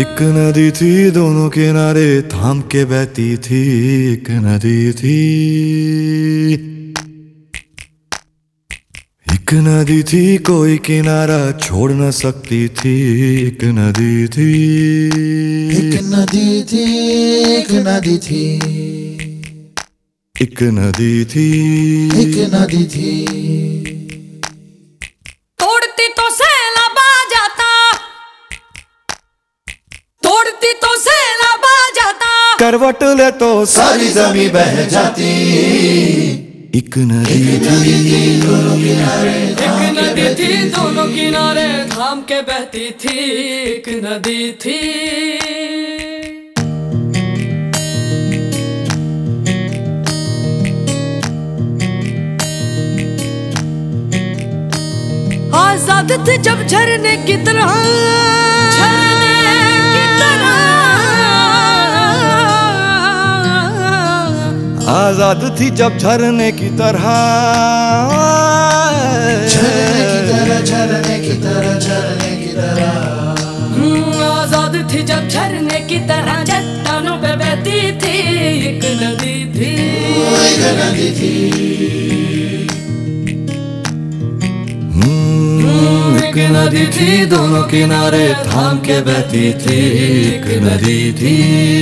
एक नदी थी दोनों किनारे थाम के बहती थी। एक नदी थी, एक नदी थी कोई किनारा छोड़ न सकती थी। एक नदी थी, एक नदी थी, एक नदी थी, एक नदी थी, एक नदी थी। तोड़ती तो सैलाब आ जाता, तोड़ती तो सैलाब आ जाता, करवट ले तो सारी जमी बह जाती। एक नदी थी, एक नदी थी दोनों किनारे थाम के बहती थी। एक नदी थी। आजाद थी जब झरने की तरह, झरने की तरह, आजाद थी जब झरने की तरह, झरने की तरह, झरने की तरह, झरने की तरह। आजाद थी जब झरने की तरह चट्टानों पे बहती थी। एक नदी थी, एक नदी थी, एक नदी थी दोनों किनारे थाम के बहती थी। एक नदी थी।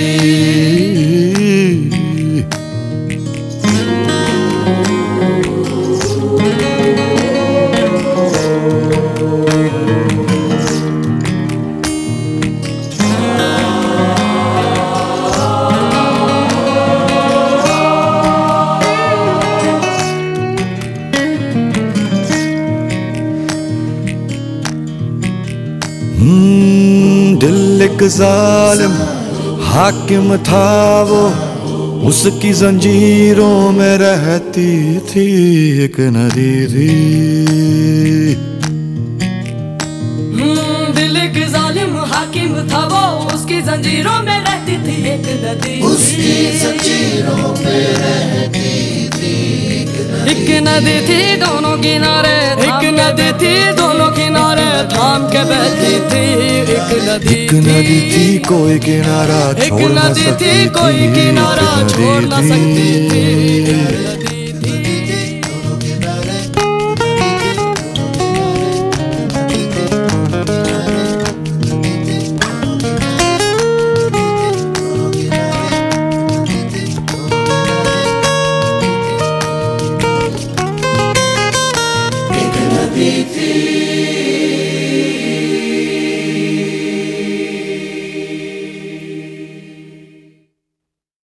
दिल एक जालिम हाकिम था वो, उसकी जंजीरों में रहती थी। एक नदी थी, दिल एक जालिम हाकिम था वो, उसकी जंजीरों में रहती थी। एक नदी, उसकी जंजीरों पे रहती थी। एक नदी थी दोनों किनारे, एक नदी थी दोनों किनारे थाम के बहती थी। एक नदी थी कोई किनारा एक छोड़ न नदी सकती थी कोई थी। किनारा छोड़ न सकती थी।